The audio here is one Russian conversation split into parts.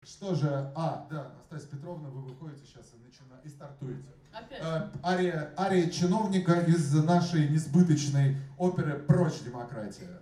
Что же, да, Настасья Петровна, вы выходите сейчас и стартуете. Опять? Ария чиновника из нашей несбыточной оперы «Прочь, демократия».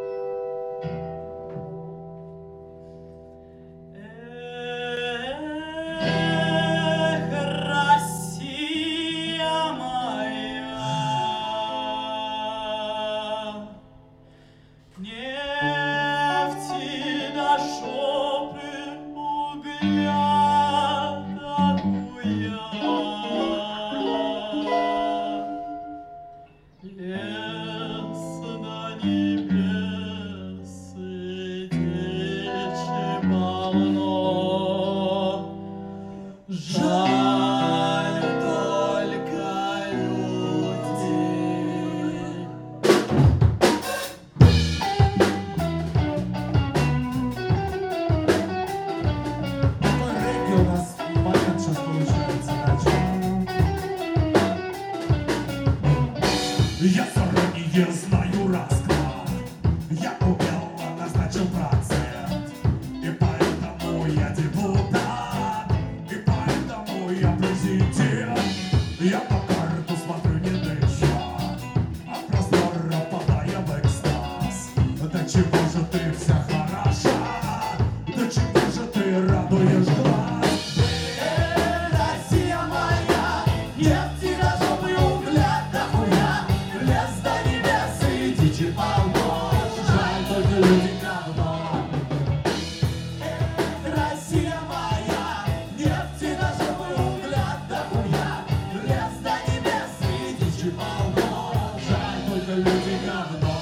Я заранее знаю расклад, я умело назначил процент, и поэтому я депутат, и поэтому я президент. Я по карту смотрю не дыша, от простора впадая в экстаз. Да чего же ты вся хороша, да чего же ты радуешь глаз? Россия моя, нефть на жопу и угля дохуя, лес до небес и дичи полно, жаль только люди говно. Россия моя, нефть на жопу и угля дохуя, лес до небес и дичи полно, жаль только люди говно.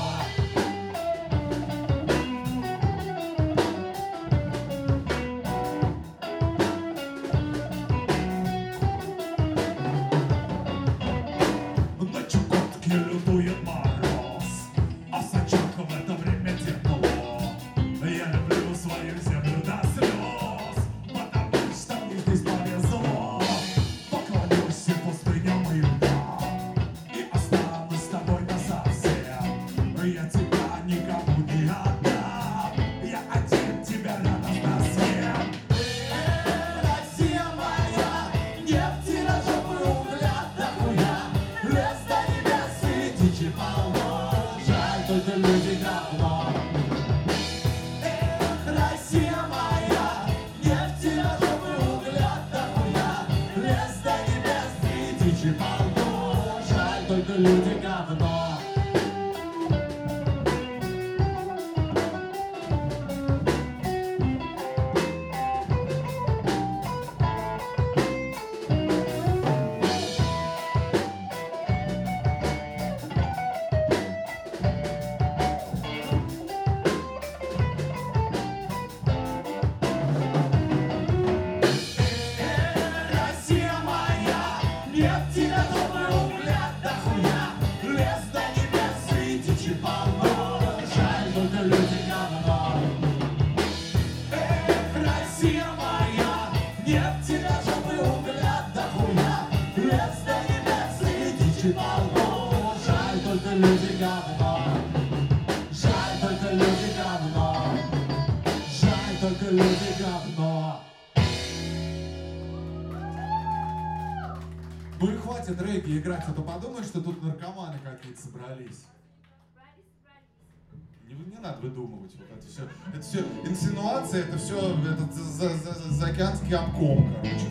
На Чукотке лютует мороз, а в Сочах в это время тепло. Я люблю свою землю до слез, потому что мне здесь повезло. Поклонюсь и пустыням и льдам, и останусь с тобой насовсем. Я тебя никому не отдам, я один тебя радостно съем. Россия моя, нефть на жопу и угля дохуя, лес до небес и дичи полно, жаль только люди говно. Россия моя, нефть на жопу и угля дохуя, лес до небес и дичи полно, жаль только люди говно. Россия моя, нефть на жопу и угля дохуя, лес до небес и дичи полно, жаль только люди говно. Россия моя, нефть на жопу и угля дохуя, лес до небес и дичи полно, жаль только люди говно. Жаль только люди говно. Жаль только люди говно. Ну и хватит регги играть, а то подумаешь, что тут наркоманы какие-то собрались. Не надо выдумывать вот это все инсинуации, это все заокеанский обком, короче.